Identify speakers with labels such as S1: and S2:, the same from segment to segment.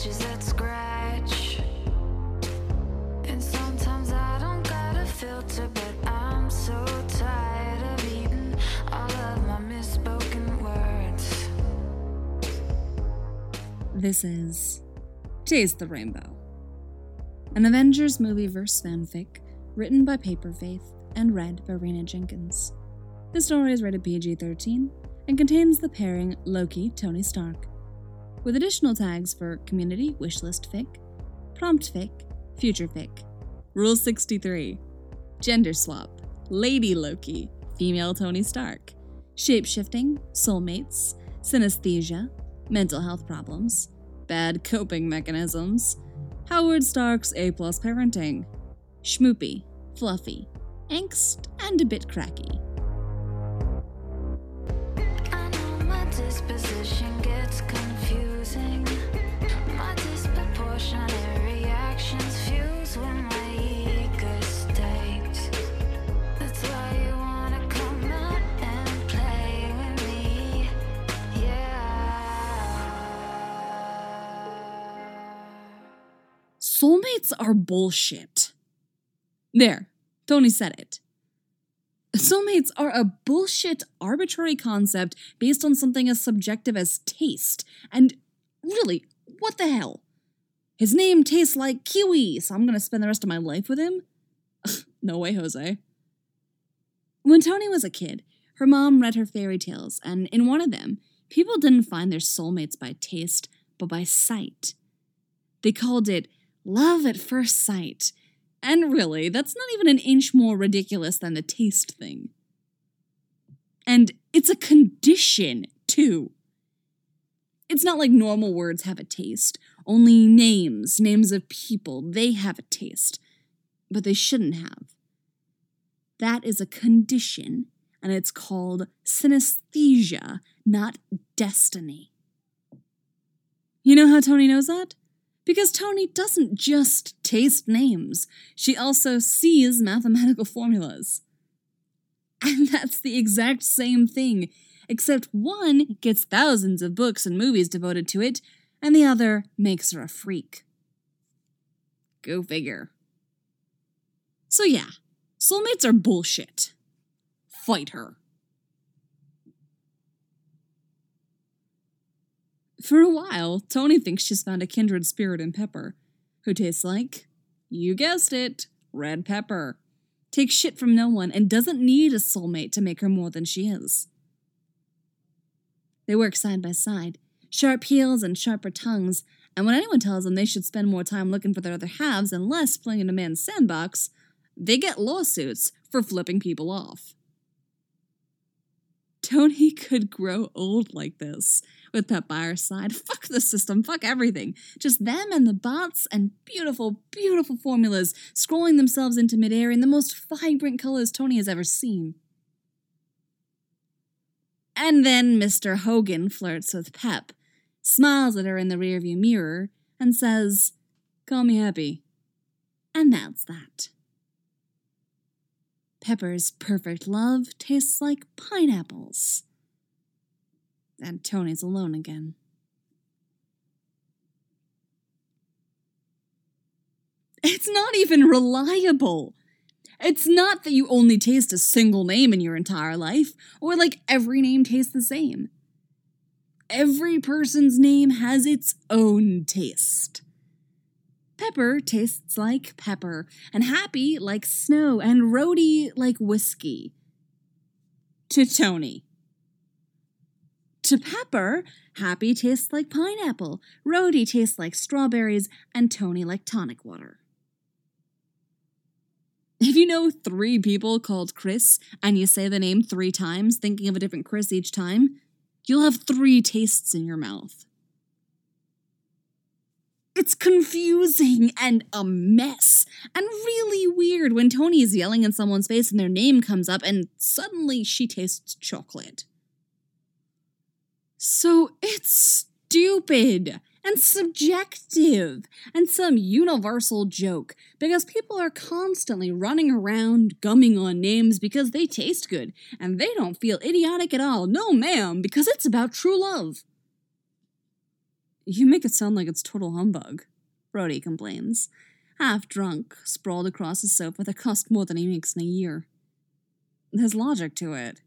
S1: itches that scratch. And sometimes I don't got a filter, but I'm so tired of eating all of my misspoken words.
S2: This is Taste the Rainbow, an Avengers movie-verse fanfic written by Paper Faith and read by Raina Jenkins. The story is rated PG-13 and contains the pairing Loki-Tony Stark, with additional tags for community wishlist fic, prompt fic, future fic, Rule 63, gender swap, Lady Loki, female Tony Stark, shape-shifting, soulmates, synesthesia, mental health problems, bad coping mechanisms, Howard Stark's A+ parenting, schmoopy, fluffy, angst, and a bit cracky.
S1: I know my disposition gets confusing. My disproportionate reactions fuse when my ego stakes. That's why you wanna come out and play with me. Yeah.
S2: Soulmates are bullshit. There, Tony said it. Soulmates are a bullshit, arbitrary concept based on something as subjective as taste. And really, what the hell? His name tastes like kiwi, so I'm gonna spend the rest of my life with him? No way, Jose. When Tony was a kid, her mom read her fairy tales, and in one of them, people didn't find their soulmates by taste, but by sight. They called it love at first sight. And really, that's not even an inch more ridiculous than the taste thing. And it's a condition, too. It's not like normal words have a taste. Only names of people, they have a taste. But they shouldn't have. That is a condition, and it's called synesthesia, not destiny. You know how Tony knows that? Because Tony doesn't just taste names, she also sees mathematical formulas. And that's the exact same thing, except one gets thousands of books and movies devoted to it, and the other makes her a freak. Go figure. So yeah, soulmates are bullshit. Fight her. For a while, Tony thinks she's found a kindred spirit in Pepper, who tastes like, you guessed it, red pepper. Takes shit from no one and doesn't need a soulmate to make her more than she is. They work side by side, sharp heels and sharper tongues, and when anyone tells them they should spend more time looking for their other halves and less playing in a man's sandbox, they get lawsuits for flipping people off. Tony could grow old like this, with Pep by her side. Fuck the system, fuck everything. Just them and the bots and beautiful, beautiful formulas scrolling themselves into midair in the most vibrant colors Tony has ever seen. And then Mr. Hogan flirts with Pep, smiles at her in the rearview mirror, and says, "Call me happy." And that's that. Pepper's perfect love tastes like pineapples. And Tony's alone again. It's not even reliable. It's not that you only taste a single name in your entire life, or like every name tastes the same. Every person's name has its own taste. Pepper tastes like pepper, and happy like snow, and roadie like whiskey. To Tony. To Pepper, happy tastes like pineapple, roadie tastes like strawberries, and Tony like tonic water. If you know 3 people called Chris, and you say the name 3 times, thinking of a different Chris each time, you'll have 3 tastes in your mouth. It's confusing and a mess, and really weird when Tony is yelling in someone's face and their name comes up and suddenly she tastes chocolate. So it's stupid and subjective and some universal joke because people are constantly running around gumming on names because they taste good and they don't feel idiotic at all. No, ma'am, because it's about true love. You make it sound like it's total humbug, Brody complains, half drunk, sprawled across a sofa that cost more than he makes in a year. There's logic to it.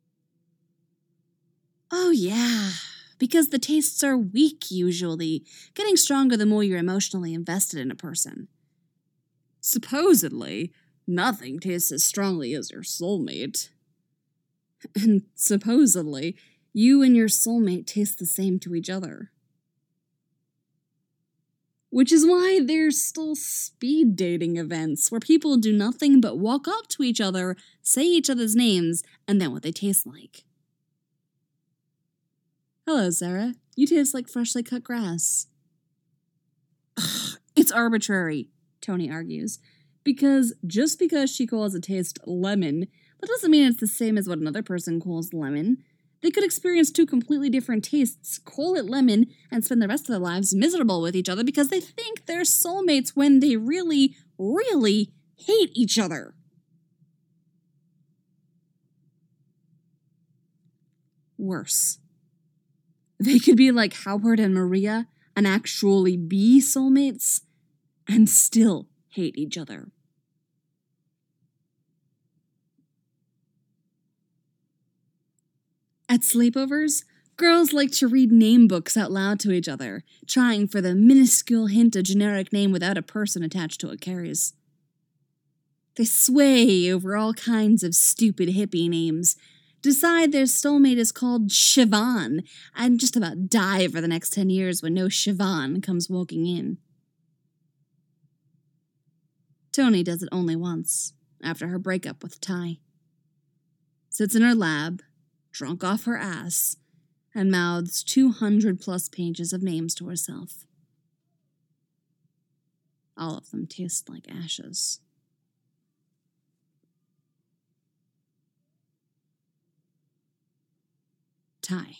S2: Oh, yeah, because the tastes are weak, usually, getting stronger the more you're emotionally invested in a person. Supposedly, nothing tastes as strongly as your soulmate. And supposedly, you and your soulmate taste the same to each other. Which is why there's still speed dating events where people do nothing but walk up to each other, say each other's names, and then what they taste like. Hello, Sarah. You taste like freshly cut grass. Ugh, it's arbitrary, Tony argues, because just because she calls a taste lemon, that doesn't mean it's the same as what another person calls lemon. They could experience two completely different tastes, call it lemon, and spend the rest of their lives miserable with each other because they think they're soulmates when they really, really hate each other. Worse. They could be like Howard and Maria and actually be soulmates and still hate each other. At sleepovers, girls like to read name books out loud to each other, trying for the minuscule hint a generic name without a person attached to it carries. They sway over all kinds of stupid hippie names, decide their soulmate is called Siobhan, and just about die for the next 10 years when no Siobhan comes walking in. Tony does it only once, after her breakup with Ty. Sits in her lab, drunk off her ass, and mouths 200+ pages of names to herself. All of them taste like ashes. Ty.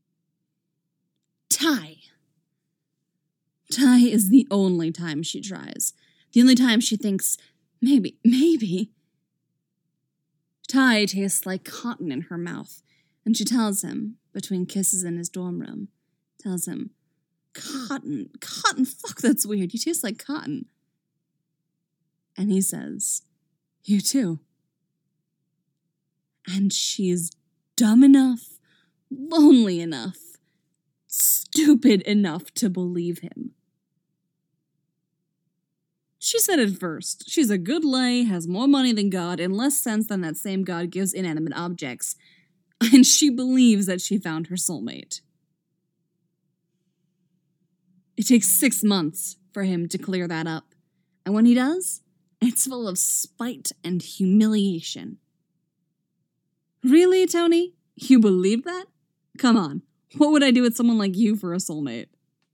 S2: Ty is the only time she tries. The only time she thinks, maybe. Ty tastes like cotton in her mouth, and she tells him, between kisses in his dorm room, cotton, fuck, that's weird, you taste like cotton. And he says, you too. And she's dumb enough, lonely enough, stupid enough to believe him. She said it first. She's a good lay, has more money than God, and less sense than that same God gives inanimate objects. And she believes that she found her soulmate. It takes 6 months for him to clear that up. And when he does, it's full of spite and humiliation. Really, Tony? You believe that? Come on. What would I do with someone like you for a soulmate?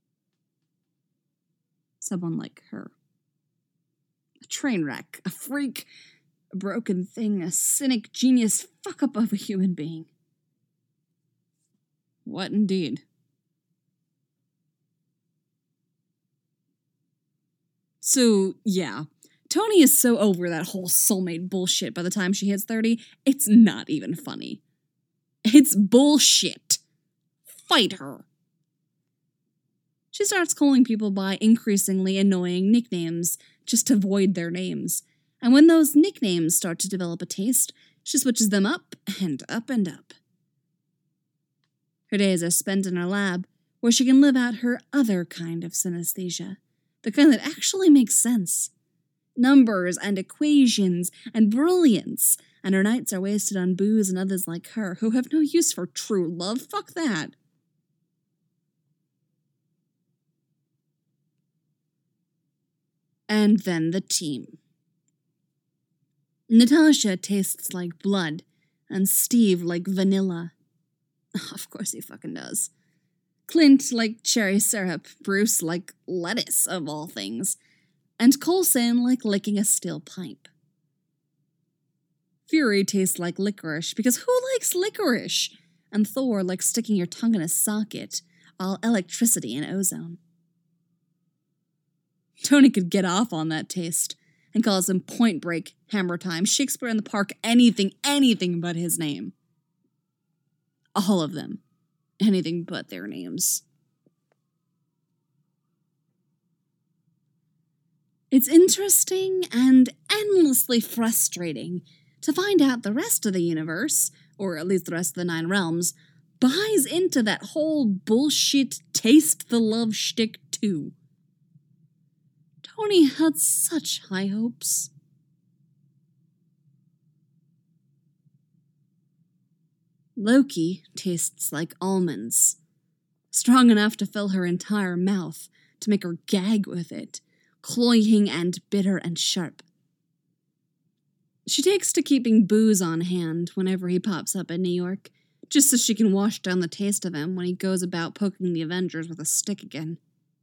S2: Someone like her. A train wreck, a freak, a broken thing, a cynic genius fuck-up of a human being. What indeed? So, yeah. Tony is so over that whole soulmate bullshit by the time she hits 30, it's not even funny. It's bullshit. Fight her. She starts calling people by increasingly annoying nicknames just to void their names. And when those nicknames start to develop a taste, she switches them up and up and up. Her days are spent in her lab, where she can live out her other kind of synesthesia, the kind that actually makes sense. Numbers and equations and brilliance, and her nights are wasted on booze and others like her who have no use for true love. Fuck that. And then the team. Natasha tastes like blood, and Steve like vanilla. Of course he fucking does. Clint like cherry syrup, Bruce like lettuce, of all things, and Coulson like licking a steel pipe. Fury tastes like licorice, because who likes licorice? And Thor like sticking your tongue in a socket, all electricity and ozone. Tony could get off on that taste, and calls him Point Break, Hammer Time, Shakespeare in the Park, anything but his name. All of them. Anything but their names. It's interesting and endlessly frustrating to find out the rest of the universe, or at least the rest of the 9 realms, buys into that whole bullshit taste the love shtick too. Tony had such high hopes. Loki tastes like almonds, strong enough to fill her entire mouth, to make her gag with it, cloying and bitter and sharp. She takes to keeping booze on hand whenever he pops up in New York, just so she can wash down the taste of him when he goes about poking the Avengers with a stick again.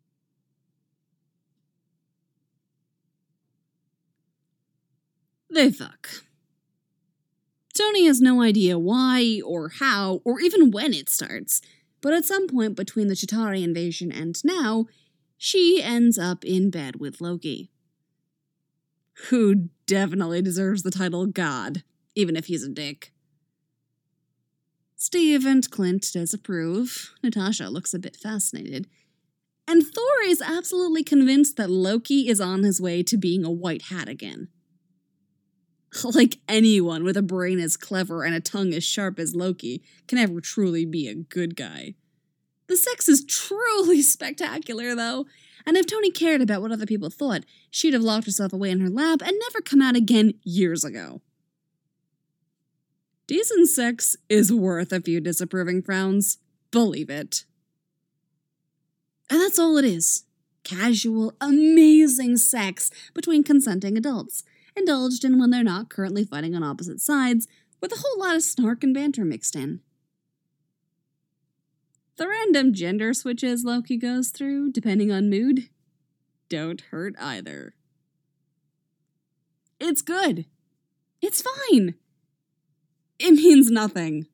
S2: They fuck. Tony has no idea why, or how, or even when it starts, but at some point between the Chitauri invasion and now, she ends up in bed with Loki. Who definitely deserves the title God, even if he's a dick. Steve and Clint disapprove. Natasha looks a bit fascinated. And Thor is absolutely convinced that Loki is on his way to being a white hat again. Like anyone with a brain as clever and a tongue as sharp as Loki can ever truly be a good guy. The sex is truly spectacular, though, and if Tony cared about what other people thought, she'd have locked herself away in her lab and never come out again years ago. Decent sex is worth a few disapproving frowns. Believe it. And that's all it is. Casual, amazing sex between consenting adults, indulged in when they're not currently fighting on opposite sides, with a whole lot of snark and banter mixed in. The random gender switches Loki goes through, depending on mood, don't hurt either. It's good. It's fine. It means nothing.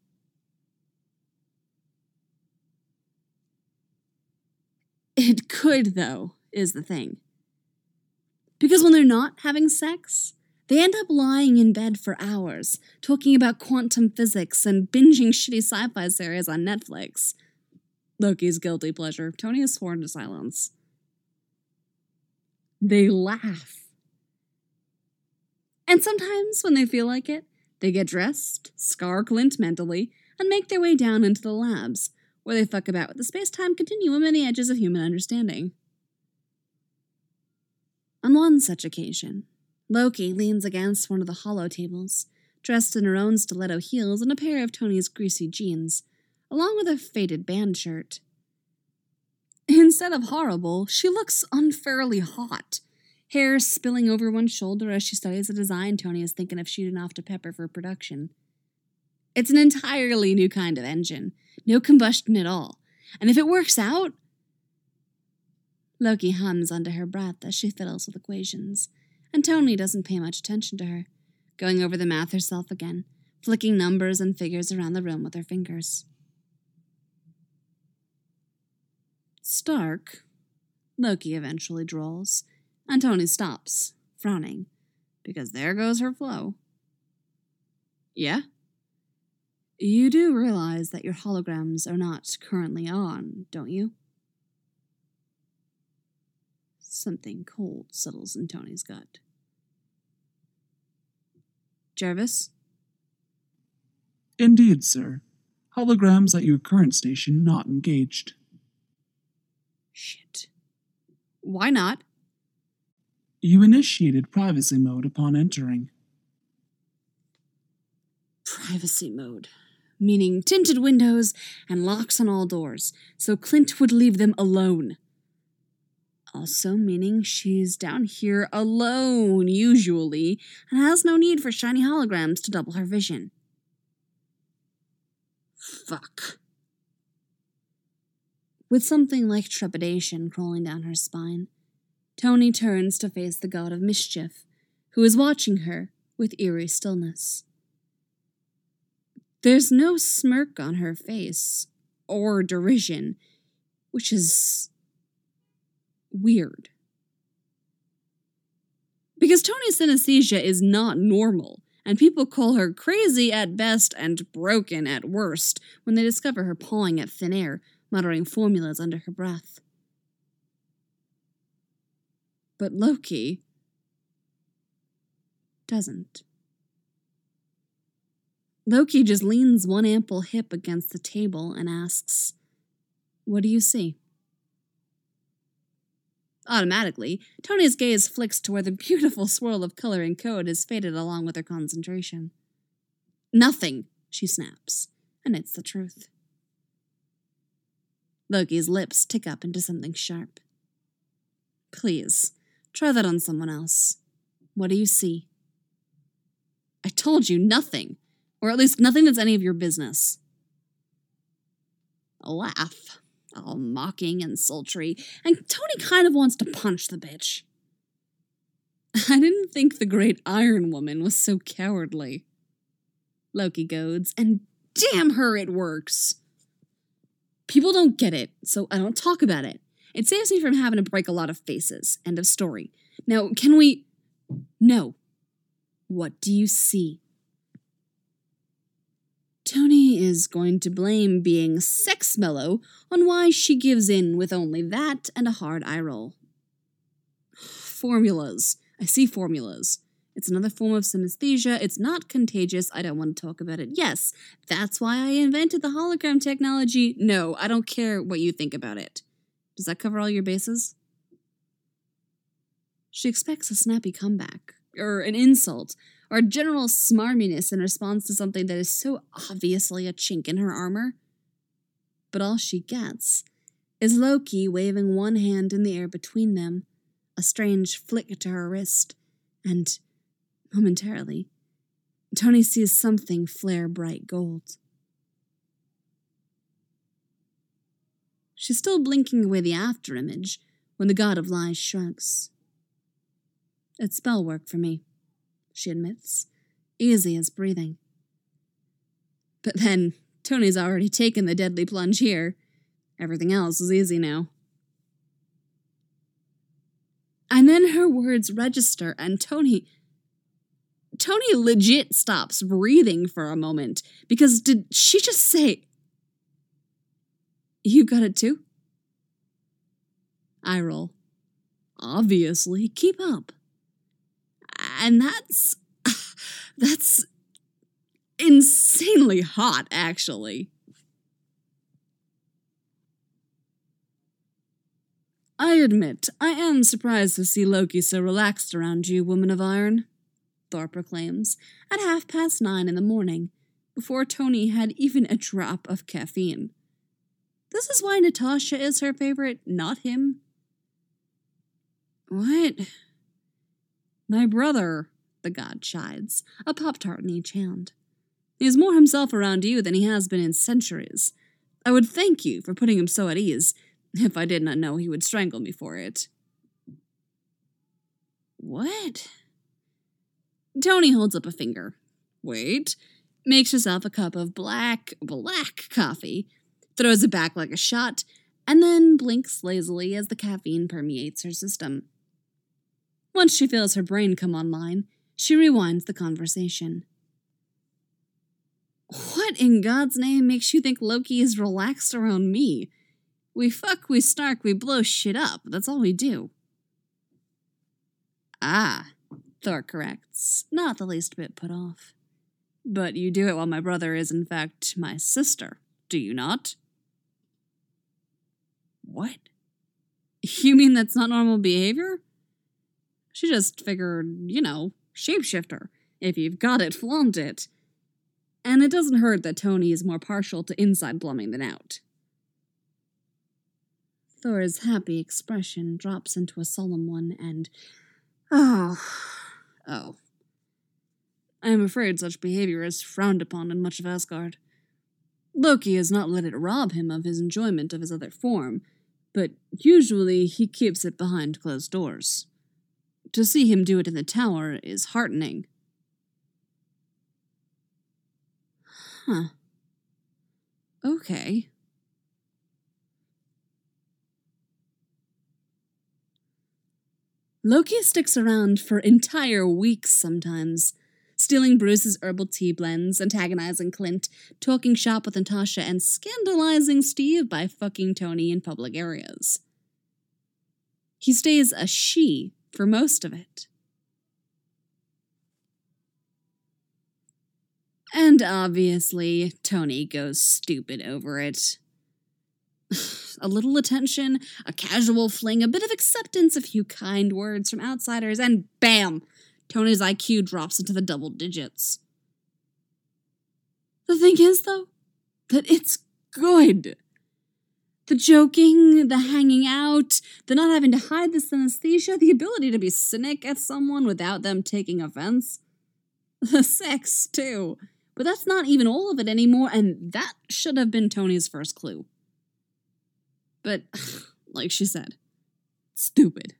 S2: It could, though, is the thing. Because when they're not having sex, they end up lying in bed for hours, talking about quantum physics and binging shitty sci-fi series on Netflix. Loki's guilty pleasure. Tony is sworn to silence. They laugh. And sometimes, when they feel like it, they get dressed, scar Clint mentally, and make their way down into the labs, where they fuck about with the space-time continuum and the edges of human understanding. On one such occasion, Loki leans against one of the hollow tables, dressed in her own stiletto heels and a pair of Tony's greasy jeans, along with a faded band shirt. Instead of horrible, she looks unfairly hot, hair spilling over one shoulder as she studies a design Tony is thinking of shooting off to Pepper for production. It's an entirely new kind of engine, no combustion at all, and if it works out... Loki hums under her breath as she fiddles with equations, and Tony doesn't pay much attention to her, going over the math herself again, flicking numbers and figures around the room with her fingers. Stark, Loki eventually drawls, and Tony stops, frowning, because there goes her flow. Yeah? You do realize that your holograms are not currently on, don't you? Something cold settles in Tony's gut. Jarvis?
S3: Indeed, sir. Holograms at your current station not engaged.
S2: Shit. Why not?
S3: You initiated privacy mode upon entering.
S2: Privacy mode. Meaning tinted windows and locks on all doors, so Clint would leave them alone. Also meaning she's down here alone, usually, and has no need for shiny holograms to double her vision. Fuck. With something like trepidation crawling down her spine, Tony turns to face the god of mischief, who is watching her with eerie stillness. There's no smirk on her face, or derision, which is weird. Because Tony's synesthesia is not normal, and people call her crazy at best and broken at worst when they discover her pawing at thin air, muttering formulas under her breath. But Loki doesn't. Loki just leans one ample hip against the table and asks, "What do you see?" Automatically, Tony's gaze flicks to where the beautiful swirl of color and code has faded along with her concentration. "Nothing," she snaps, and it's the truth. Loki's lips tick up into something sharp. "Please, try that on someone else. What do you see?" "I told you nothing. Or at least nothing that's any of your business." A laugh, all mocking and sultry, and Tony kind of wants to punch the bitch. "I didn't think the great Iron Woman was so cowardly," Loki goads, and damn her, it works. "People don't get it, so I don't talk about it. It saves me from having to break a lot of faces. End of story. Now, can we... No. What do you see?" Tony is going to blame being sex mellow on why she gives in with only that and a hard eye roll. "Formulas. I see formulas. It's another form of synesthesia. It's not contagious. I don't want to talk about it. Yes, that's why I invented the hologram technology. No, I don't care what you think about it. Does that cover all your bases?" She expects a snappy comeback, or an insult, or a general smarminess in response to something that is so obviously a chink in her armor. But all she gets is Loki waving one hand in the air between them, a strange flick to her wrist, and, momentarily, Tony sees something flare bright gold. She's still blinking away the afterimage when the God of Lies shrugs. "It's spell work for me," she admits, easy as breathing. But then, Tony's already taken the deadly plunge here. Everything else is easy now. And then her words register, and Tony legit stops breathing for a moment, because did she just say, "You got it too?" Eye roll. Obviously, keep up. And that's insanely hot, actually. "I admit, I am surprised to see Loki so relaxed around you, Woman of Iron," Thor proclaims, at 9:30 in the morning, before Tony had even a drop of caffeine. This is why Natasha is her favorite, not him. "What?" "My brother," the god chides, a Pop-Tart in each hand. "He is more himself around you than he has been in centuries. I would thank you for putting him so at ease, if I did not know he would strangle me for it." "What?" Tony holds up a finger. Wait. Makes herself a cup of black coffee, throws it back like a shot, and then blinks lazily as the caffeine permeates her system. Once she feels her brain come online, she rewinds the conversation. "What in God's name makes you think Loki is relaxed around me? We fuck, we snark, we blow shit up. That's all we do." "Ah," Thor corrects, not the least bit put off. "But you do it while my brother is, in fact, my sister, do you not?" "What? You mean that's not normal behavior?" She just figured, shapeshifter. If you've got it, flaunt it. And it doesn't hurt that Tony is more partial to inside plumbing than out. Thor's happy expression drops into a solemn one, and... Oh. I am afraid such behavior is frowned upon in much of Asgard. Loki has not let it rob him of his enjoyment of his other form, but usually he keeps it behind closed doors. To see him do it in the tower is heartening. Huh. Okay. Loki sticks around for entire weeks sometimes, stealing Bruce's herbal tea blends, antagonizing Clint, talking shop with Natasha, and scandalizing Steve by fucking Tony in public areas. He stays a she for most of it. And obviously, Tony goes stupid over it. A little attention, a casual fling, a bit of acceptance, a few kind words from outsiders, and bam! Tony's IQ drops into the double digits. The thing is, though, that it's good. The joking, the hanging out, the not having to hide the synesthesia, the ability to be cynic at someone without them taking offense. The sex, too. But that's not even all of it anymore, and that should have been Tony's first clue. But, like she said, stupid.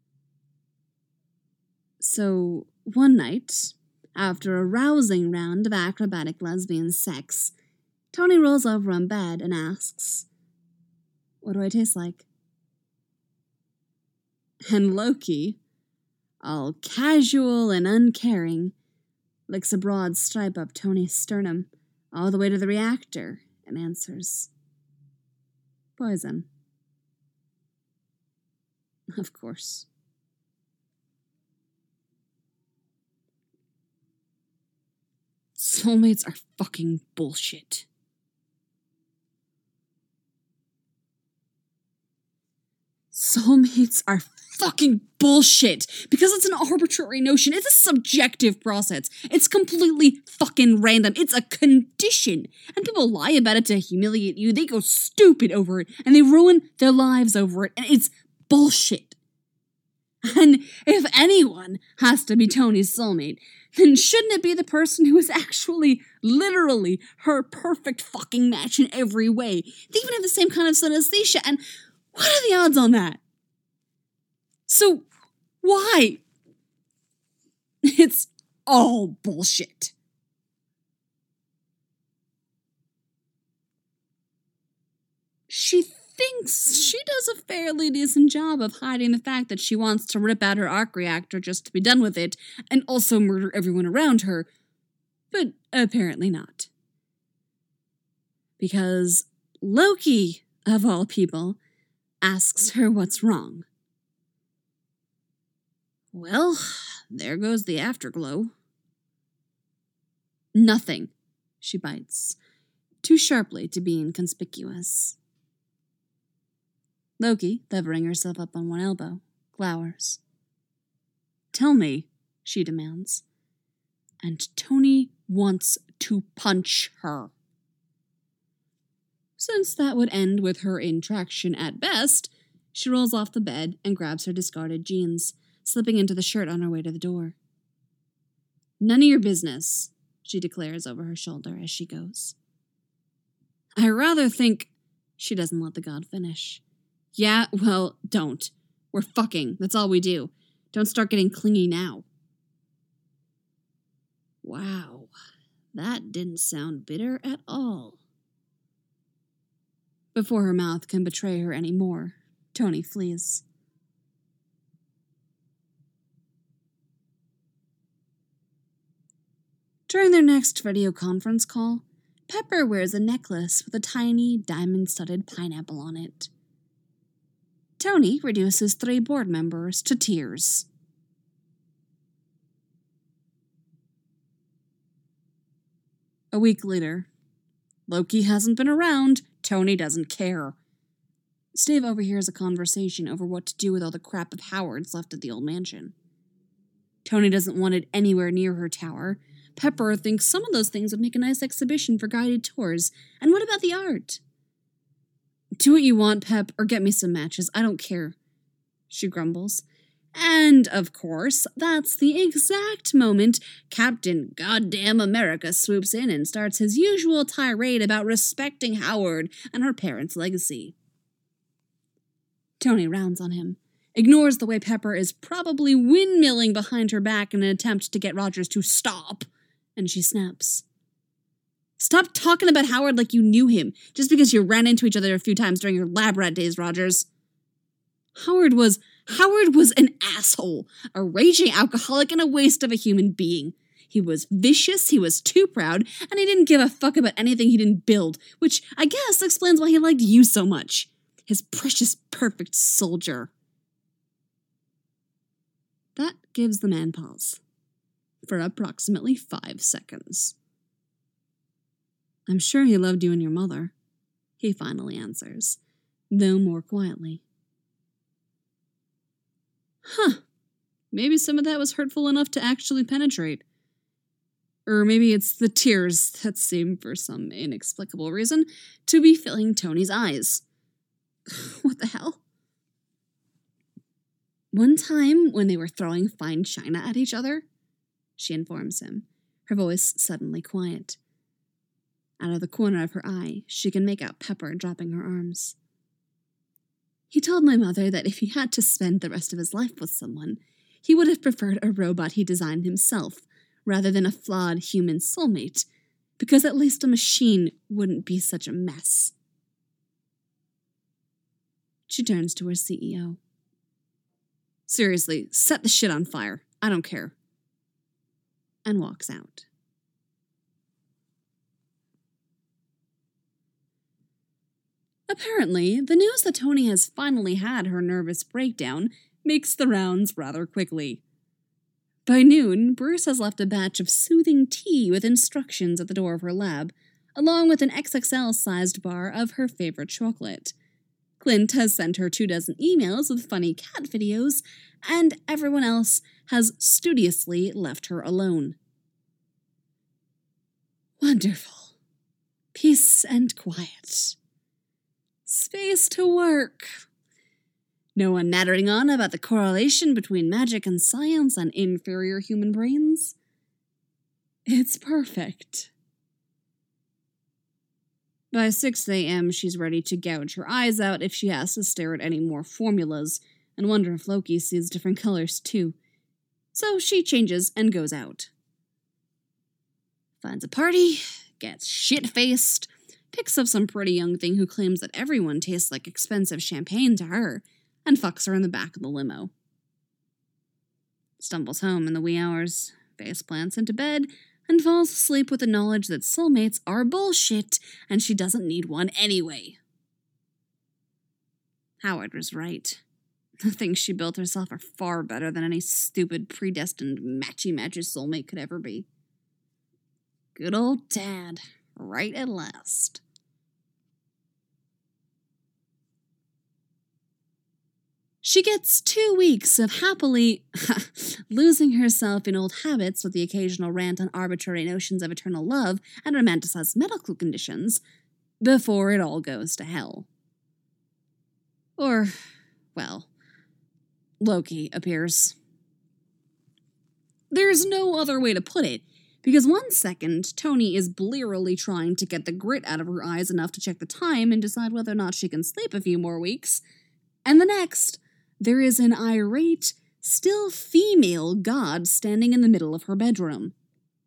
S2: So, one night, after a rousing round of acrobatic lesbian sex, Tony rolls over on bed and asks, "What do I taste like?" And Loki, all casual and uncaring, licks a broad stripe up Tony's sternum, all the way to the reactor, and answers, "Poison." Of course. Soulmates are fucking bullshit. Soulmates are fucking bullshit because it's an arbitrary notion. It's a subjective process. It's completely fucking random. It's a condition. And people lie about it to humiliate you. They go stupid over it and they ruin their lives over it. And it's bullshit. And if anyone has to be Tony's soulmate, then shouldn't it be the person who is actually, literally, her perfect fucking match in every way? They even have the same kind of synesthesia, and what are the odds on that? So, why? It's all bullshit. She thinks she does a fairly decent job of hiding the fact that she wants to rip out her arc reactor just to be done with it, and also murder everyone around her, but apparently not. Because Loki, of all people, asks her what's wrong. Well, there goes the afterglow. Nothing, she bites, too sharply to be inconspicuous. Loki, levering herself up on one elbow, glowers. "Tell me," she demands. And Tony wants to punch her. Since that would end with her intraction at best, she rolls off the bed and grabs her discarded jeans, slipping into the shirt on her way to the door. "None of your business," she declares over her shoulder as she goes. "I rather think..." She doesn't let the god finish. "Yeah, well, don't. We're fucking. That's all we do. Don't start getting clingy now." Wow, that didn't sound bitter at all. Before her mouth can betray her any more, Tony flees. During their next video conference call, Pepper wears a necklace with a tiny, diamond-studded pineapple on it. Tony reduces 3 board members to tears. A week later. Loki hasn't been around. Tony doesn't care. Steve overhears a conversation over what to do with all the crap of Howard's left at the old mansion. Tony doesn't want it anywhere near her tower. Pepper thinks some of those things would make a nice exhibition for guided tours. And what about the art? "Do what you want, Pep, or get me some matches. I don't care," she grumbles. And, of course, that's the exact moment Captain Goddamn America swoops in and starts his usual tirade about respecting Howard and her parents' legacy. Tony rounds on him, ignores the way Pepper is probably windmilling behind her back in an attempt to get Rogers to stop, and she snaps. "Stop talking about Howard like you knew him, just because you ran into each other a few times during your lab rat days, Rogers. Howard was an asshole, a raging alcoholic, and a waste of a human being. He was vicious, he was too proud, and he didn't give a fuck about anything he didn't build, which I guess explains why he liked you so much. His precious, perfect soldier." That gives the man pause. For approximately 5 seconds. I'm sure he loved you and your mother, he finally answers, though more quietly. Huh. Maybe some of that was hurtful enough to actually penetrate. Or maybe it's the tears that seem, for some inexplicable reason, to be filling Tony's eyes. What the hell? One time, when they were throwing fine china at each other, she informs him, her voice suddenly quiet. Out of the corner of her eye, she can make out Pepper dropping her arms. He told my mother that if he had to spend the rest of his life with someone, he would have preferred a robot he designed himself, rather than a flawed human soulmate, because at least a machine wouldn't be such a mess. She turns to her CEO. Seriously, set the shit on fire. I don't care. And walks out. Apparently, the news that Tony has finally had her nervous breakdown makes the rounds rather quickly. By noon, Bruce has left a batch of soothing tea with instructions at the door of her lab, along with an XXL-sized bar of her favorite chocolate. Clint has sent her 24 emails with funny cat videos, and everyone else has studiously left her alone. Wonderful. Peace and quiet. Space to work. No one nattering on about the correlation between magic and science and inferior human brains. It's perfect. By 6 a.m., she's ready to gouge her eyes out if she has to stare at any more formulas and wonder if Loki sees different colors too. So she changes and goes out. Finds a party, gets shit-faced, picks up some pretty young thing who claims that everyone tastes like expensive champagne to her, and fucks her in the back of the limo. Stumbles home in the wee hours, face plants into bed, and falls asleep with the knowledge that soulmates are bullshit and she doesn't need one anyway. Howard was right. The things she built herself are far better than any stupid, predestined, matchy-matchy soulmate could ever be. Good old Tad, right at last. She gets 2 weeks of happily losing herself in old habits with the occasional rant on arbitrary notions of eternal love and romanticized medical conditions before it all goes to hell. Or, well, Loki appears. There's no other way to put it, because 1 second, Tony is blearily trying to get the grit out of her eyes enough to check the time and decide whether or not she can sleep a few more weeks, and the next, there is an irate, still female god standing in the middle of her bedroom.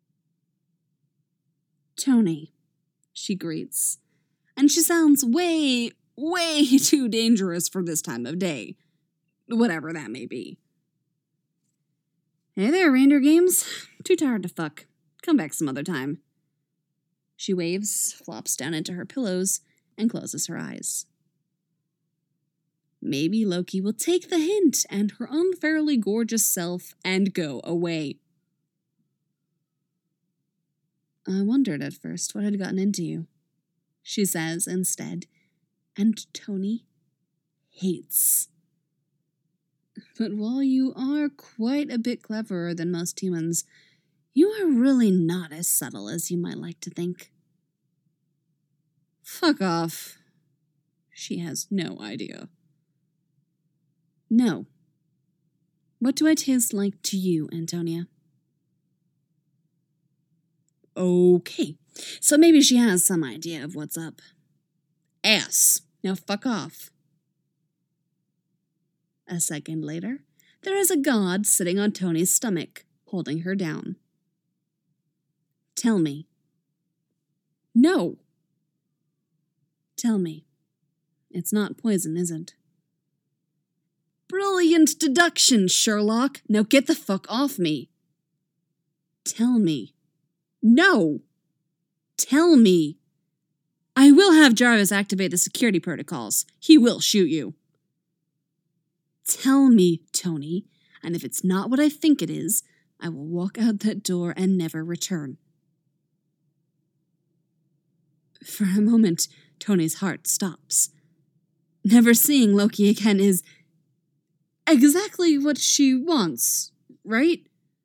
S2: Tony, she greets, and she sounds way too dangerous for this time of day, whatever that may be. Hey there, reindeer games. Too tired to fuck. Come back some other time. She waves, flops down into her pillows, and closes her eyes. Maybe Loki will take the hint and her unfairly gorgeous self and go away. I wondered at first what had gotten into you, she says instead, and Tony hates. But while you are quite a bit cleverer than most humans, you are really not as subtle as you might like to think. Fuck off. She has no idea. No. What do I taste like to you, Antonia? Okay, so maybe she has some idea of what's up. Ass. Now fuck off. A second later, there is a god sitting on Tony's stomach, holding her down. Tell me. No. Tell me. It's not poison, is it? Brilliant deduction, Sherlock. Now get the fuck off me. Tell me. No. Tell me. I will have Jarvis activate the security protocols. He will shoot you. Tell me, Tony, and if it's not what I think it is, I will walk out that door and never return. For a moment, Tony's heart stops. Never seeing Loki again is exactly what she wants, right?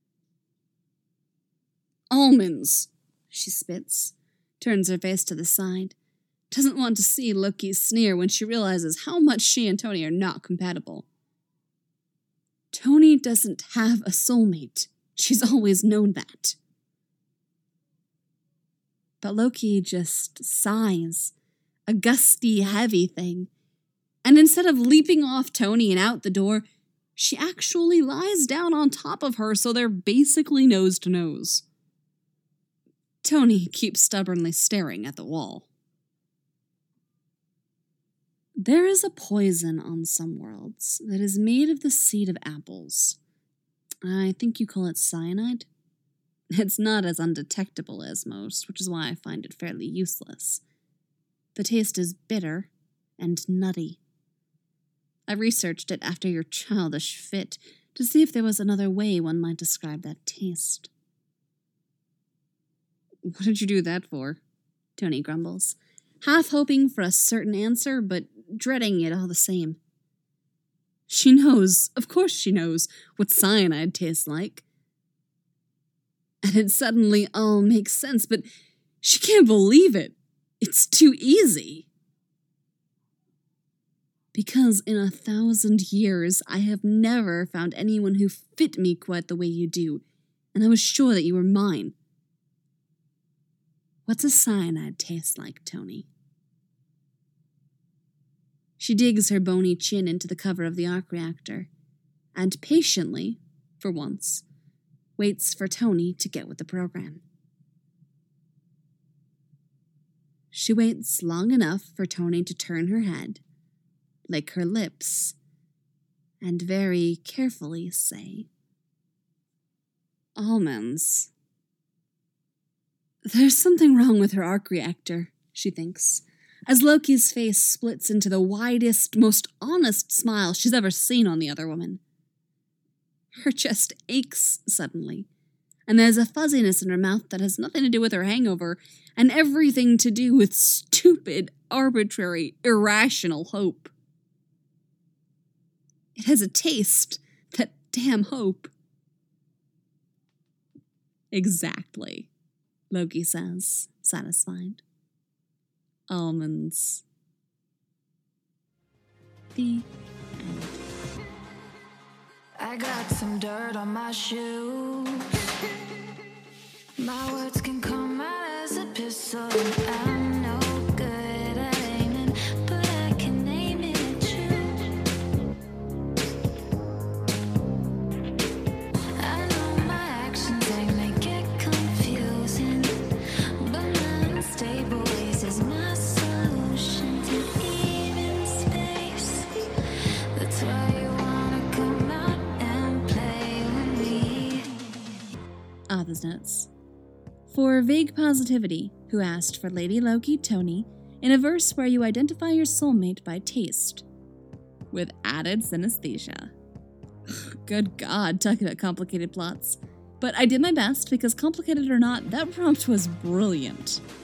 S2: Almonds, she spits, turns her face to the side. Doesn't want to see Loki's sneer when she realizes how much she and Tony are not compatible. Tony doesn't have a soulmate. She's always known that. But Loki just sighs, a gusty, heavy thing. And instead of leaping off Tony and out the door, she actually lies down on top of her so they're basically nose to nose. Tony keeps stubbornly staring at the wall. There is a poison on some worlds that is made of the seed of apples. I think you call it cyanide. It's not as undetectable as most, which is why I find it fairly useless. The taste is bitter and nutty. I researched it after your childish fit to see if there was another way one might describe that taste. What did you do that for? Tony grumbles, half hoping for a certain answer, but dreading it all the same. She knows, of course she knows, what cyanide tastes like. And it suddenly all makes sense, but she can't believe it. It's too easy. Because in 1,000 years, I have never found anyone who fit me quite the way you do, and I was sure that you were mine. What's a cyanide taste like, Tony? She digs her bony chin into the cover of the arc reactor, and patiently, for once, waits for Tony to get with the program. She waits long enough for Tony to turn her head, lick her lips, and very carefully say, "Almonds." There's something wrong with her arc reactor, she thinks, as Loki's face splits into the widest, most honest smile she's ever seen on the other woman. Her chest aches suddenly, and there's a fuzziness in her mouth that has nothing to do with her hangover and everything to do with stupid, arbitrary, irrational hope. It has a taste, that damn hope. Exactly, Loki says, satisfied. Almonds. The end.
S1: I got some dirt on my shoe. My words can come out as a pistol. I'm no good at aiming, but I can aim it at you. I know my actions, they make it confusing, but my unstable ways is my solution to even space. That's why you wanna come out and play with me.
S2: Author's notes. For Vague Positivity, who asked for Lady Loki Tony in a verse where you identify your soulmate by taste, with added synesthesia. Good God, talk about complicated plots. But I did my best because, complicated or not, that prompt was brilliant.